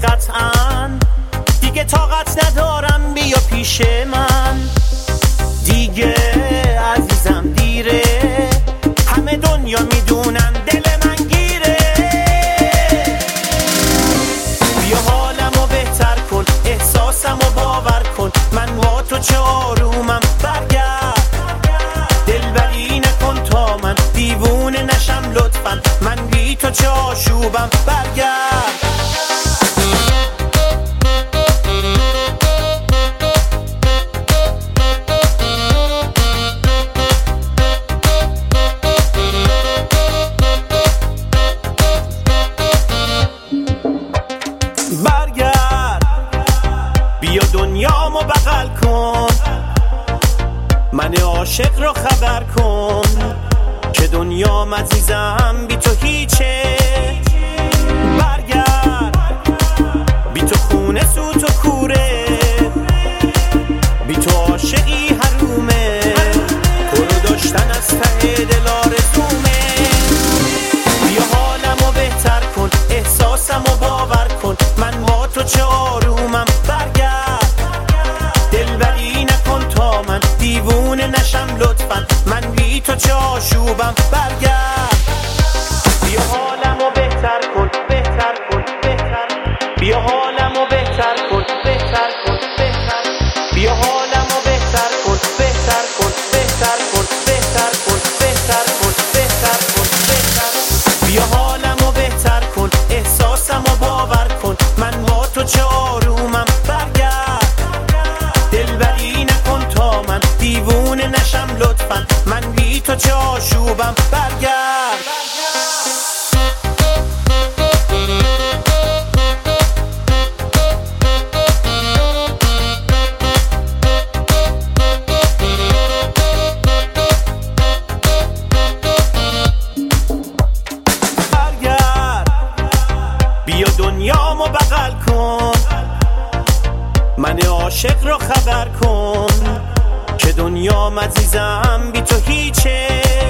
قطعاً دیگه طاقت ندارم، بیا پیش من دیگه عزیزم دیره، همه دنیا میدونن دل من گیره. بیا حالمو بهتر کن، احساسمو باور کن، من با تو چه آرومم، برگرد دلبری نکن تا من دیوونه نشم لطفاً، من بی تو چه آشوبم، برگرد. بیا دنیامو بغل کن، من عاشق رو خبر کن که دنیام عزیزم بی تو هیچه. برگرد بی تو خونه سوت و کوره، بی تو عاشقی حرومه، تو رو داشتن از ته دل آرزومه. بیا حالمو بهتر کن، احساسمو باور کن، من با تو چه آرومم، برگرد دلبری نکن تا من دیوونه نشم لطفاً، من بی تو چه آشوبم، برگرد. بیا حالمو بهتر کن، بهتر کن، بهتر، بیا حالمو بهتر کن، بهتر کن، بهتر، بیا حالمو بهتر کن، بهتر کن، بهتر کن، بهتر کن، بهتر کن، بهتر کن، بهتر، بیا حالمو بهتر کن، احساسمو باور کن، من با تو چه آرومم، برگرد دلبری نکن تا من دیوونه نشم لطفاً، من بی تو چه آشوبم، برگرد. بیا دنیامو بغل کن، من عاشق رو خبر کن که دنیام عزیزم بی تو هیچه.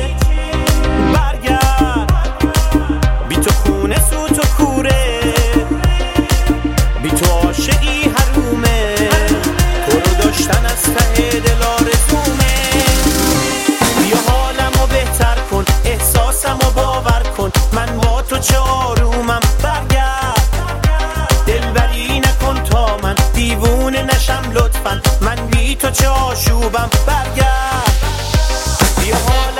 برگرد بی تو خونه سوت و کوره، بی تو عاشقی حرومه، تو رو داشتن از ته دل آرزومه. بیا حالمو بهتر کن، احساسمو باور کن، من با تو چه آرومم، برگرد دلبری نکن تا من دیوونه نشم لطفاً، من بی تو چه آشوبم، برگرد. بیا